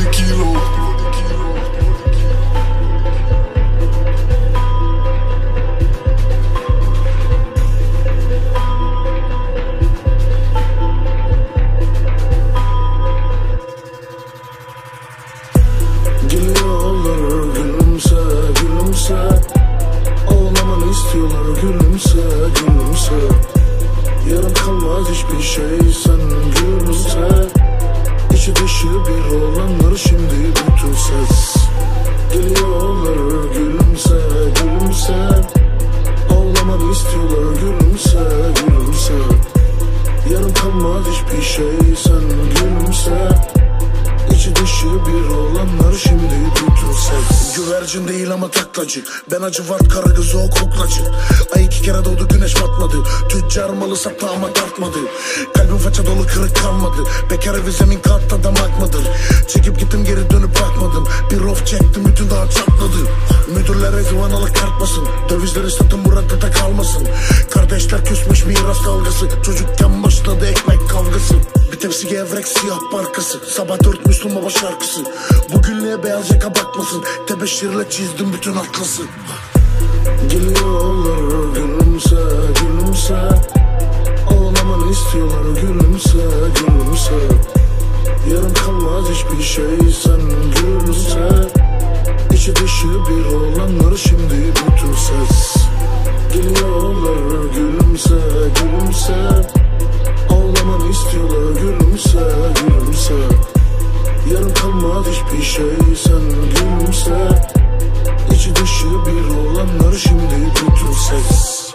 kilo. Geliyorlar gülümse gülümse, ağlamanı istiyorlar gülümse gülümse. Yarım kalmaz hiçbir şey sen gülümse. İçi dışı bir olanlar şimdi bütün ses. Geliyorlar gülümse gülümse, ağlamanı istiyorlar gülümse gülümse. Yarım kalmaz hiçbir şey sen gülümse. İçi dışı bir olanlar şimdi bütün ses. Güvercin değil ama taklacı, ben acı vart kara gözü o kuklacı. Ay 2 kere doğdu güneş batmadı, tüccar malı sattı ama tartmadı. Kalbim faça dolu kırık kalmadı, bekar evi zemin katta damak mıdır? Çekip gittim geri dönüp bakmadım, bir of çektim bütün dağ çatladı. Müdürler ezvanalı kartmasın, dövizleri satın burada da kalmasın. Kardeşler küsmüş miras kavgası, çocukken başladı ekmek kavgası. Bir tepsi gevrek siyah parkası, sabah 4 Müslüm Baba şarkısı. Bugünlüğe beyaz yaka bakmasın, tebeşirle çizdim bütün atlası. Geliyorlar gülümse gülümse, ağlamanı istiyorlar gülümse gülümse. Yarım kalmaz hiçbir şey sen gülümse. İçi dışı bir olanlar şimdi bütün ses. Geliyorlar gülümse gülümse, ağlamanı istiyorlar gülümse gülümse. Yarım kalmaz hiçbir şey sen gülümse. İçi dışı bir olanlar şimdi bütün ses.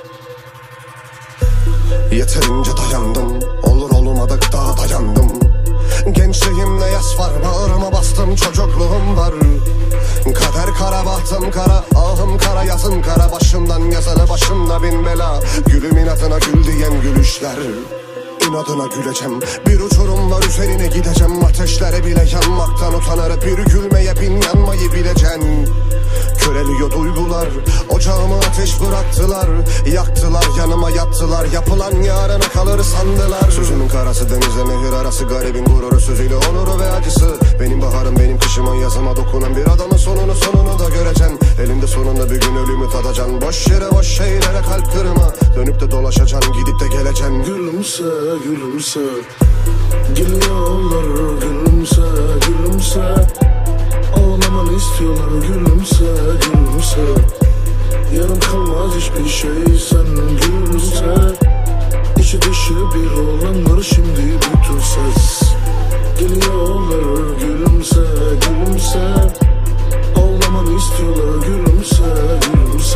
Yeterince dayandım, olur olmadık daha dayandım. Gençliğimde yas var, bağrıma bastım çocukluğum var. Kader kara, bahtım kara, ahım kara, yazım kara. Başımdan yazana başımda bin bela, gülümün adına gül diyen gülüşler. İnadına güleceğim, bir uçurum var üzerine gideceğim. Ateşlere bile yanmaktan utanır, bir gülmeye bin yanmayı bileceksin. Köreliyor duygular, ocağıma ateş bıraktılar. Yaktılar, yanıma yattılar, yapılan yarına kalır sandılar. Sözümün karası denizle nehir arası, garibin gururu sözüyle onuru ve acısı. Benim baharım benim kışıma, yazıma dokunan bir adamın sonunu da göreceksin. Elinde sonunda bir gün ölümü tadacaksın. Boş yere boş şeylere kalp kırma, dönüp de dolaşacaksın, gidip de geleceksin. Gülümse gülümse, geliyorlar gülümse gülümse, ağlamanı istiyorlar gülümse gülümse. Yarım kalmaz hiçbir şey sen gülümse. İçi dışı bir olanlar şimdi bütün ses. Geliyorlar gülümse gülümse, ağlamanı istiyorlar gülümse gülümse.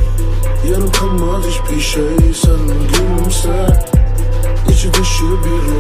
Yarım kalmaz hiçbir şey sen gülümse. İçi dışı bir